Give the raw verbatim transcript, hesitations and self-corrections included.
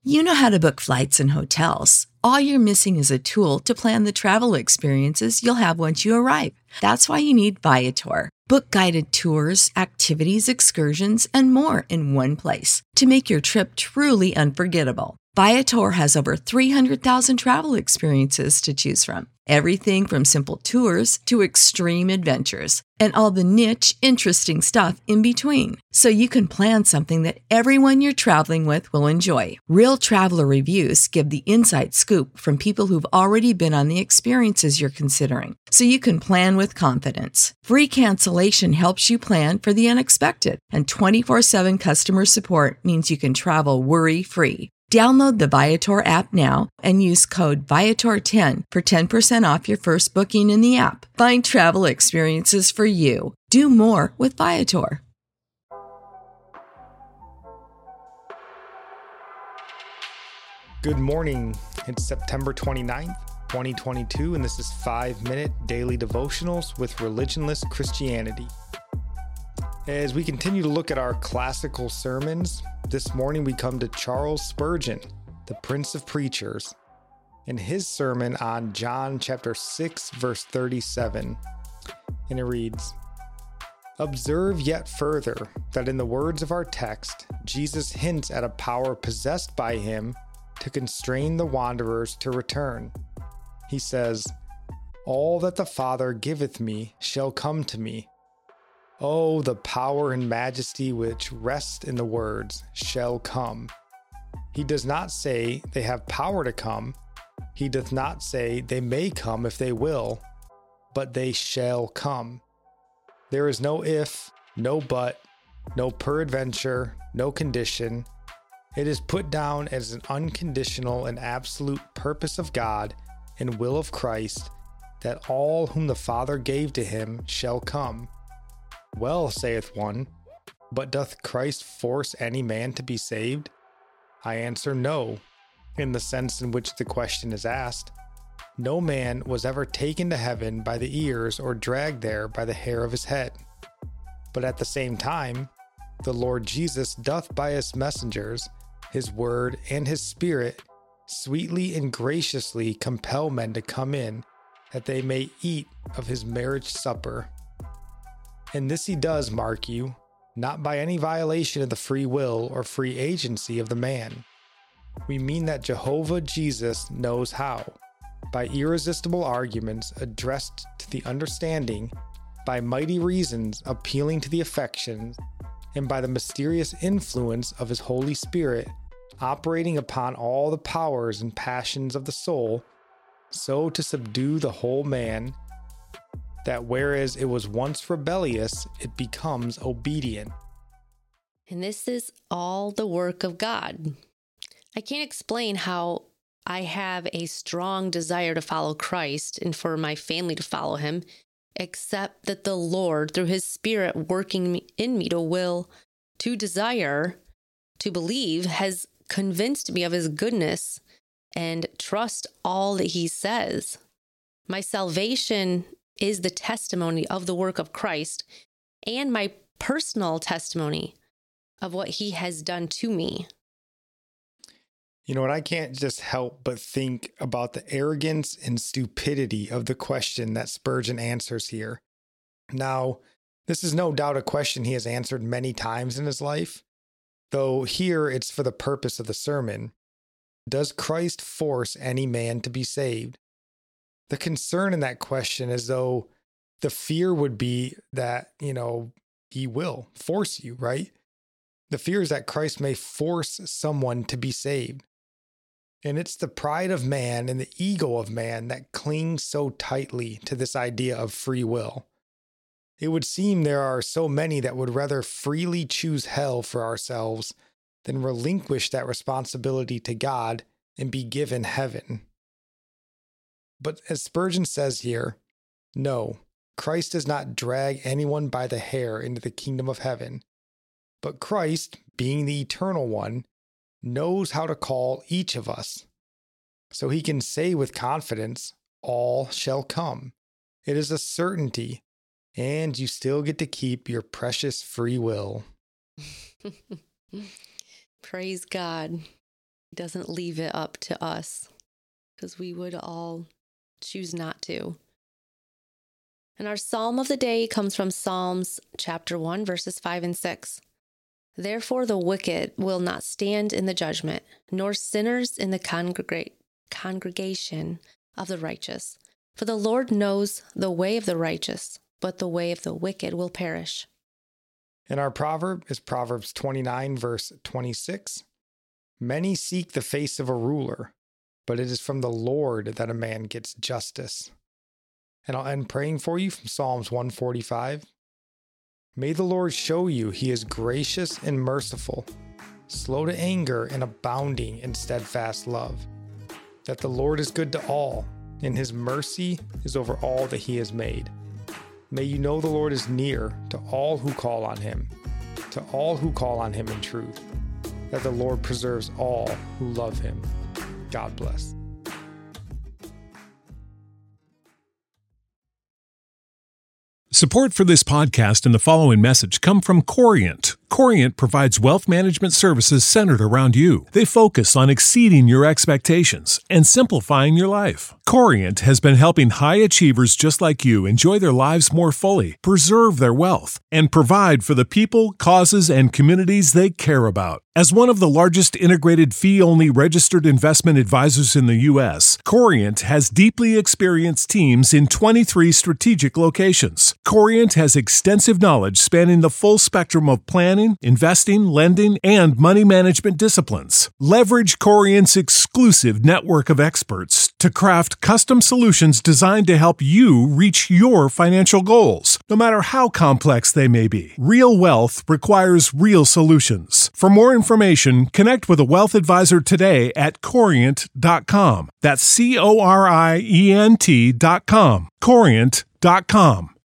You know how to book flights and hotels. All you're missing is a tool to plan the travel experiences you'll have once you arrive. That's why you need Viator. Book guided tours, activities, excursions, and more in one place to make your trip truly unforgettable. Viator has over three hundred thousand travel experiences to choose from. Everything from simple tours to extreme adventures and all the niche, interesting stuff in between. So you can plan something that everyone you're traveling with will enjoy. Real traveler reviews give the inside scoop from people who've already been on the experiences you're considering. So you can plan with confidence. Free cancellation helps you plan for the unexpected. And twenty-four seven customer support means you can travel worry-free. Download the Viator app now and use code Viator ten for ten percent off your first booking in the app. Find travel experiences for you. Do more with Viator. Good morning. It's September twenty-ninth, twenty twenty-two, and this is five minute Daily Devotionals with Religionless Christianity. As we continue to look at our classical sermons, this morning we come to Charles Spurgeon, the Prince of Preachers, in his sermon on John chapter six, verse thirty-seven. And it reads, "Observe yet further that in the words of our text, Jesus hints at a power possessed by him to constrain the wanderers to return. He says, 'All that the Father giveth me shall come to me.' Oh, the power and majesty which rest in the words, 'shall come.' He does not say they have power to come. He doth not say they may come if they will, but they shall come. There is no if, no but, no peradventure, no condition. It is put down as an unconditional and absolute purpose of God and will of Christ that all whom the Father gave to him shall come. Well, saith one, but doth Christ force any man to be saved? I answer no, in the sense in which the question is asked. No man was ever taken to heaven by the ears or dragged there by the hair of his head. But at the same time, the Lord Jesus doth by his messengers, his word and his spirit, sweetly and graciously compel men to come in, that they may eat of his marriage supper. And this he does, mark you, not by any violation of the free will or free agency of the man. We mean that Jehovah Jesus knows how, by irresistible arguments addressed to the understanding, by mighty reasons appealing to the affections, and by the mysterious influence of his Holy Spirit operating upon all the powers and passions of the soul, so to subdue the whole man, that whereas it was once rebellious, it becomes obedient." And this is all the work of God. I can't explain how I have a strong desire to follow Christ and for my family to follow him, except that the Lord, through his Spirit working in me to will, to desire, to believe, has convinced me of his goodness and trust all that he says. My salvation is the testimony of the work of Christ and my personal testimony of what he has done to me. You know what? I can't just help but think about the arrogance and stupidity of the question that Spurgeon answers here. Now, this is no doubt a question he has answered many times in his life, though here it's for the purpose of the sermon. Does Christ force any man to be saved? The concern in that question is though the fear would be that, you know, he will force you, right? The fear is that Christ may force someone to be saved. And it's the pride of man and the ego of man that clings so tightly to this idea of free will. It would seem there are so many that would rather freely choose hell for ourselves than relinquish that responsibility to God and be given heaven. But as Spurgeon says here, no, Christ does not drag anyone by the hair into the kingdom of heaven. But Christ, being the eternal one, knows how to call each of us. So he can say with confidence, all shall come. It is a certainty, and you still get to keep your precious free will. Praise God. He doesn't leave it up to us because we would all choose not to. And our psalm of the day comes from Psalms chapter one, verses five and six. Therefore the wicked will not stand in the judgment, nor sinners in the congrega- congregation of the righteous. For the Lord knows the way of the righteous, but the way of the wicked will perish. And our proverb is Proverbs twenty-nine, verse twenty-six. Many seek the face of a ruler, but it is from the Lord that a man gets justice. And I'll end praying for you from Psalms one forty-five. May the Lord show you he is gracious and merciful, slow to anger and abounding in steadfast love, that the Lord is good to all, and his mercy is over all that he has made. May you know the Lord is near to all who call on him, to all who call on him in truth, that the Lord preserves all who love him. God bless. Support for this podcast and the following message come from Corient. Corient provides wealth management services centered around you. They focus on exceeding your expectations and simplifying your life. Corient has been helping high achievers just like you enjoy their lives more fully, preserve their wealth, and provide for the people, causes, and communities they care about. As one of the largest integrated fee-only registered investment advisors in the U S, Corient has deeply experienced teams in twenty-three strategic locations. Corient has extensive knowledge spanning the full spectrum of planning, investing, lending, and money management disciplines. Leverage Corient's exclusive network of experts to craft custom solutions designed to help you reach your financial goals, no matter how complex they may be. Real wealth requires real solutions. For more information, connect with a wealth advisor today at corient dot com. That's C O R I E N T dot com. corient dot com.